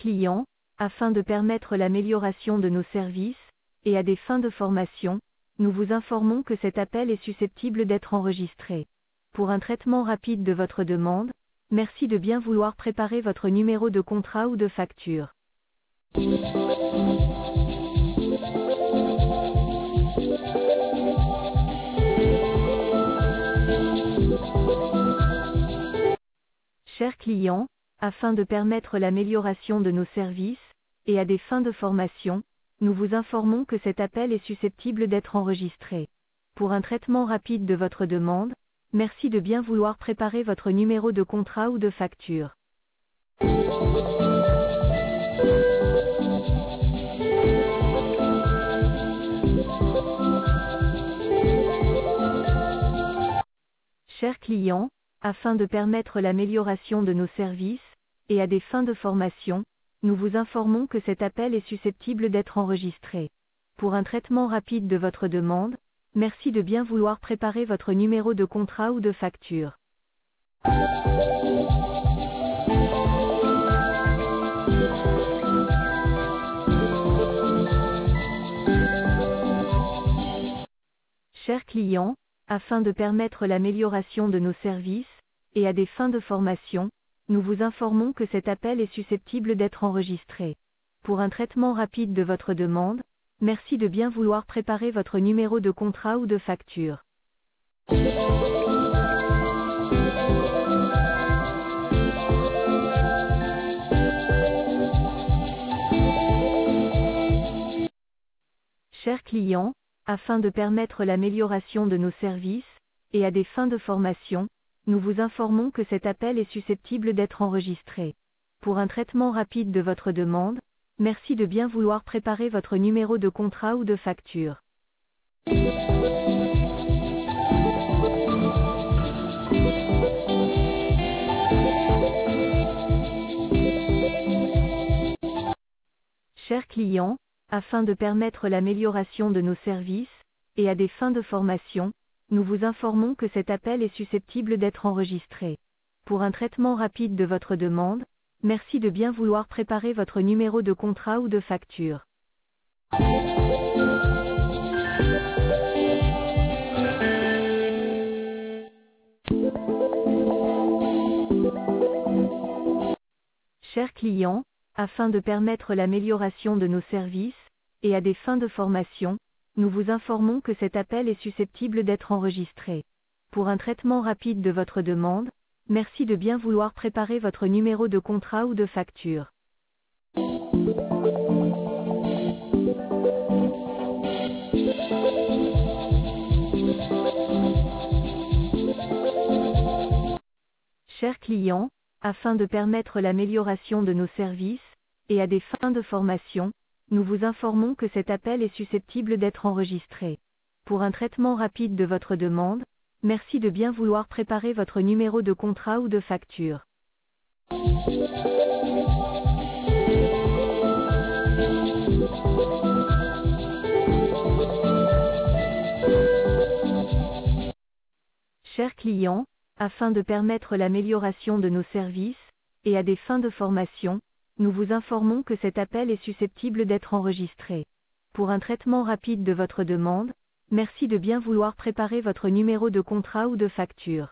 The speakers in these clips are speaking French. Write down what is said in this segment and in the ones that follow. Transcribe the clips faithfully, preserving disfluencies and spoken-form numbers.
client, afin de permettre l'amélioration de nos services, et à des fins de formation, nous vous informons que cet appel est susceptible d'être enregistré. Pour un traitement rapide de votre demande, merci de bien vouloir préparer votre numéro de contrat ou de facture. Chers clients, afin de permettre l'amélioration de nos services, et à des fins de formation, nous vous informons que cet appel est susceptible d'être enregistré. Pour un traitement rapide de votre demande, merci de bien vouloir préparer votre numéro de contrat ou de facture. Chers clients, afin de permettre l'amélioration de nos services, et à des fins de formation, nous vous informons que cet appel est susceptible d'être enregistré. Pour un traitement rapide de votre demande, merci de bien vouloir préparer votre numéro de contrat ou de facture. Chers clients, afin de permettre l'amélioration de nos services, et à des fins de formation, nous vous informons que cet appel est susceptible d'être enregistré. Pour un traitement rapide de votre demande, merci de bien vouloir préparer votre numéro de contrat ou de facture. Chers clients, afin de permettre l'amélioration de nos services, et à des fins de formation, nous vous informons que cet appel est susceptible d'être enregistré. Pour un traitement rapide de votre demande, merci de bien vouloir préparer votre numéro de contrat ou de facture. Chers clients, afin de permettre l'amélioration de nos services, et à des fins de formation, nous vous informons que cet appel est susceptible d'être enregistré. Pour un traitement rapide de votre demande, merci de bien vouloir préparer votre numéro de contrat ou de facture. Chers clients, afin de permettre l'amélioration de nos services, et à des fins de formation, nous vous informons que cet appel est susceptible d'être enregistré. Pour un traitement rapide de votre demande, merci de bien vouloir préparer votre numéro de contrat ou de facture. Chers clients, afin de permettre l'amélioration de nos services, et à des fins de formation, nous vous informons que cet appel est susceptible d'être enregistré. Pour un traitement rapide de votre demande, merci de bien vouloir préparer votre numéro de contrat ou de facture. Chers clients, afin de permettre l'amélioration de nos services, et à des fins de formation, nous vous informons que cet appel est susceptible d'être enregistré. Pour un traitement rapide de votre demande, merci de bien vouloir préparer votre numéro de contrat ou de facture.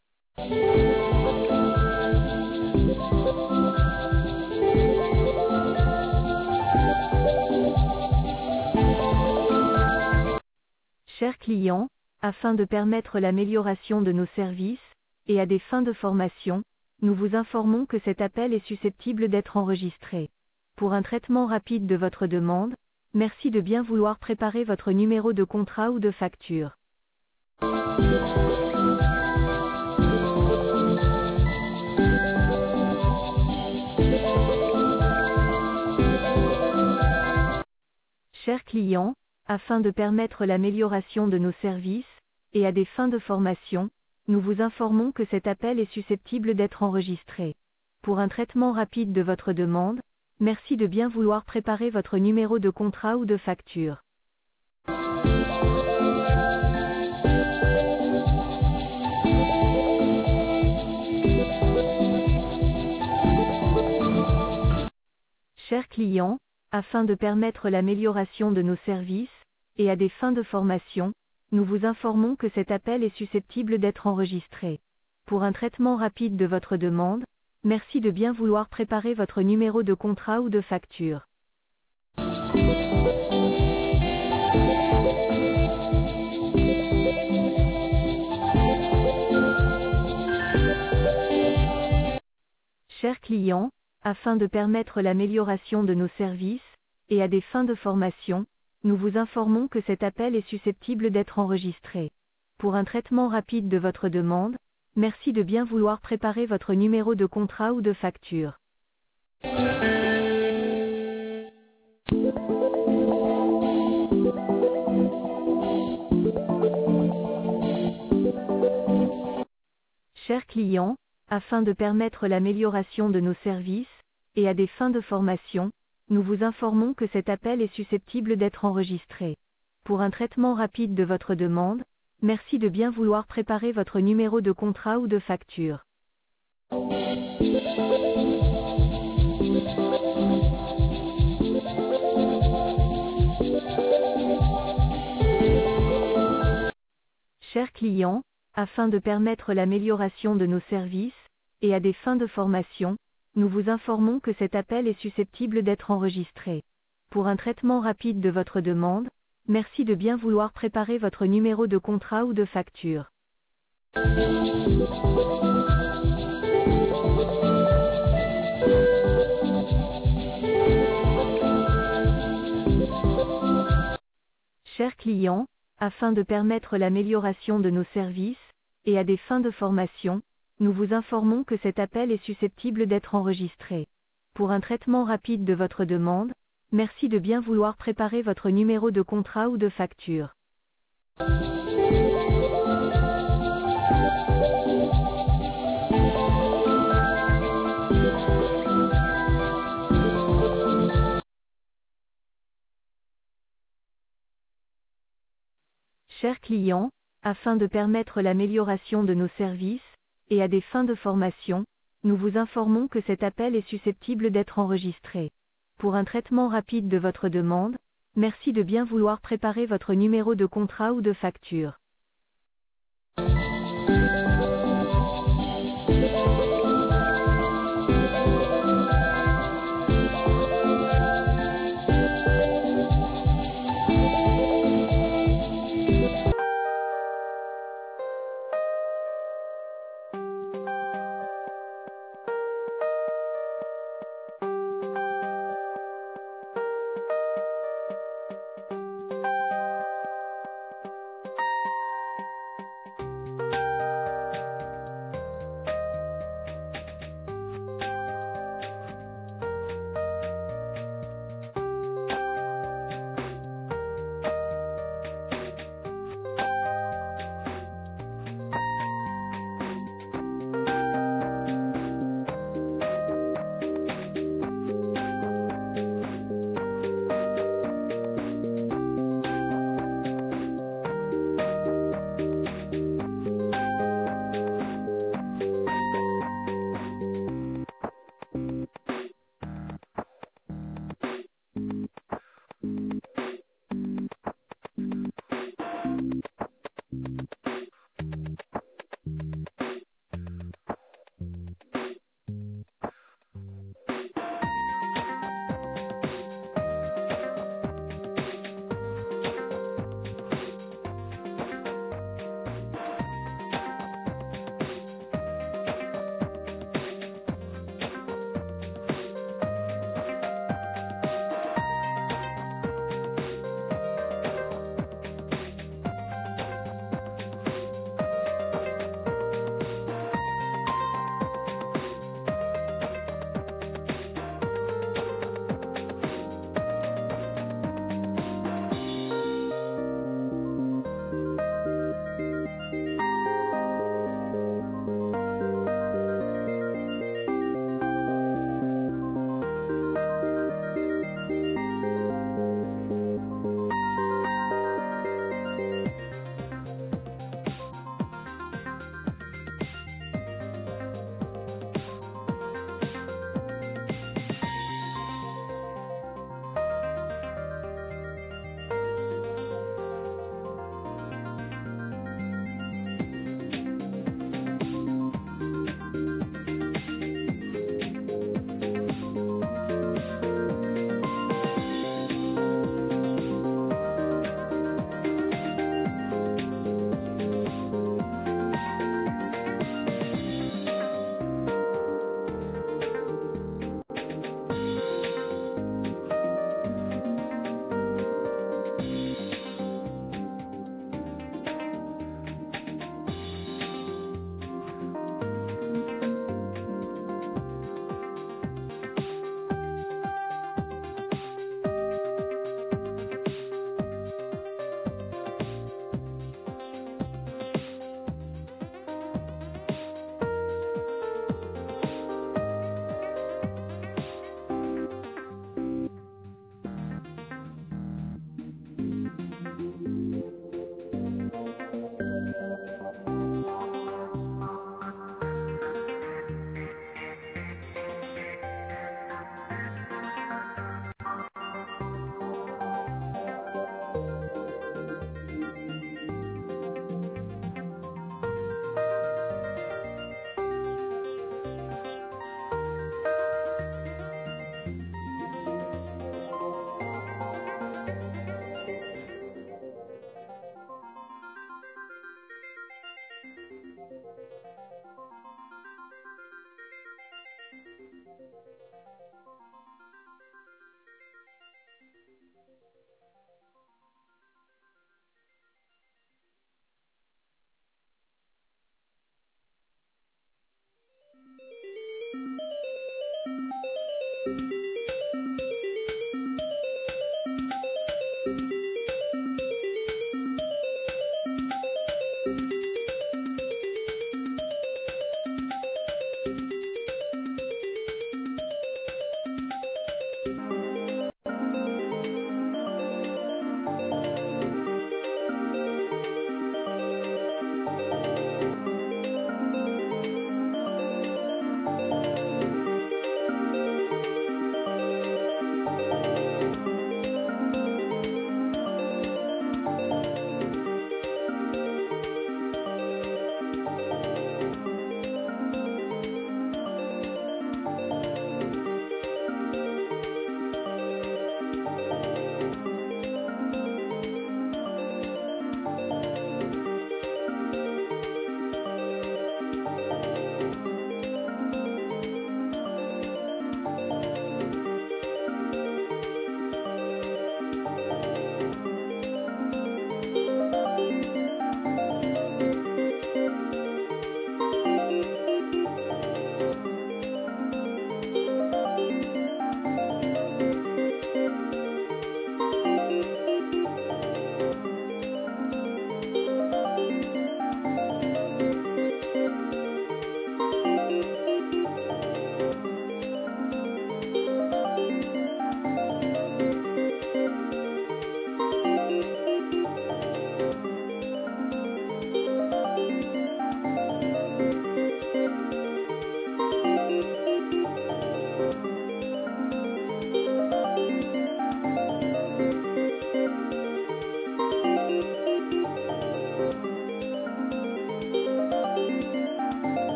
Chers clients, afin de permettre l'amélioration de nos services, et à des fins de formation, nous vous informons que cet appel est susceptible d'être enregistré. Pour un traitement rapide de votre demande, merci de bien vouloir préparer votre numéro de contrat ou de facture. Chers clients, afin de permettre l'amélioration de nos services, et à des fins de formation, nous vous informons que cet appel est susceptible d'être enregistré. Pour un traitement rapide de votre demande, merci de bien vouloir préparer votre numéro de contrat ou de facture. Chers clients, afin de permettre l'amélioration de nos services, et à des fins de formation, nous vous informons que cet appel est susceptible d'être enregistré. Pour un traitement rapide de votre demande, merci de bien vouloir préparer votre numéro de contrat ou de facture. Chers clients, afin de permettre l'amélioration de nos services, et à des fins de formation, nous vous informons que cet appel est susceptible d'être enregistré. Pour un traitement rapide de votre demande, merci de bien vouloir préparer votre numéro de contrat ou de facture. Chers clients, afin de permettre l'amélioration de nos services, et à des fins de formation, nous vous informons que cet appel est susceptible d'être enregistré. Pour un traitement rapide de votre demande, merci de bien vouloir préparer votre numéro de contrat ou de facture. Chers clients, afin de permettre l'amélioration de nos services, et à des fins de formation, nous vous informons que cet appel est susceptible d'être enregistré. Pour un traitement rapide de votre demande, merci de bien vouloir préparer votre numéro de contrat ou de facture. Chers clients, afin de permettre l'amélioration de nos services, et à des fins de formation, nous vous informons que cet appel est susceptible d'être enregistré. Pour un traitement rapide de votre demande, merci de bien vouloir préparer votre numéro de contrat ou de facture. Chers clients, afin de permettre l'amélioration de nos services, et à des fins de formation, nous vous informons que cet appel est susceptible d'être enregistré. Pour un traitement rapide de votre demande, merci de bien vouloir préparer votre numéro de contrat ou de facture.